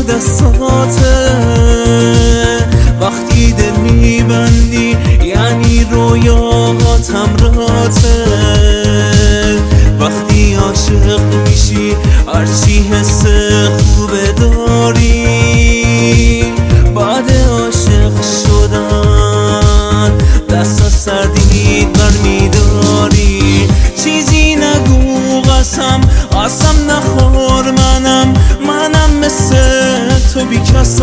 دستاته. وقتی دل میبندی یعنی رویاهات همراته. وقتی عاشق میشی هرچی حس خوبه داری. بعد عاشق شدن دست از سردی برمیداری. چیزی نگو قسم نخور، منم مثل تو بیکسم.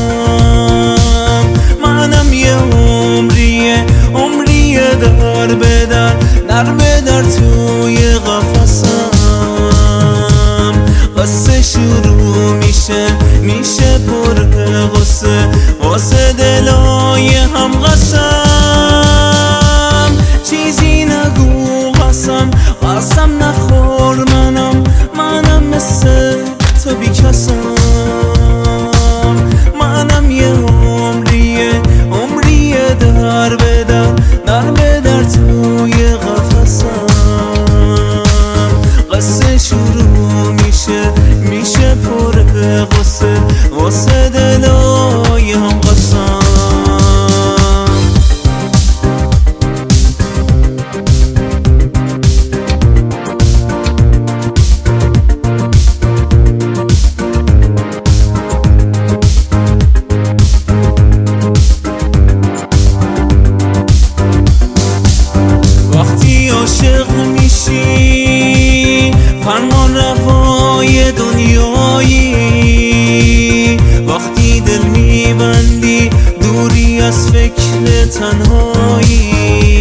منم یه عمریه در به در توی قفسم. قصه شروع میشه پر غصه واسه دلای هم قسم. چیزی نگو قسم نخور، منم مثل تو بیکسم. منم یه عمریه در به در توی قفسم. قصه شروع میشه پر غصه واسه دلای هم قسم. وقتی عاشق میشی فرمان روای دنیایی. وقتی دل میبندی دوری از فکر تنهایی.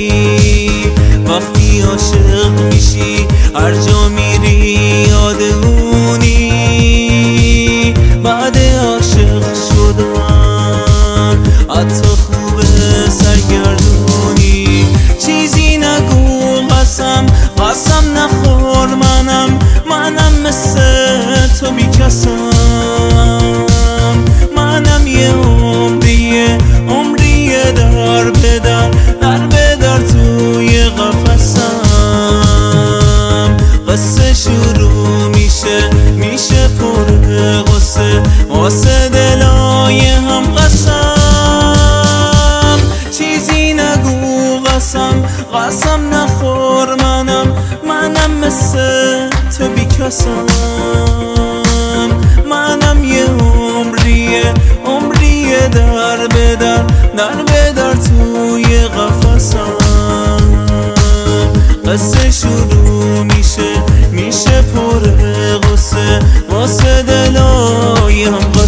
وقتی عاشق میشی هر جا میری یاد اونی. بعد عاشق شدن حتی خوبه سرگردونی. چیزی نگو قسم نخور، منم مثل تو بیکسم. منم یه عمریه در به در توی قفسم. قصه شروع میشه پر غصه واسه دلای هم قسم. چیزی نگو قسم نخور، منم مثل تو بیکسم. منم یه عمریه در به در توی قفسم. قصه شروع میشه پر غصه واسه دلای هم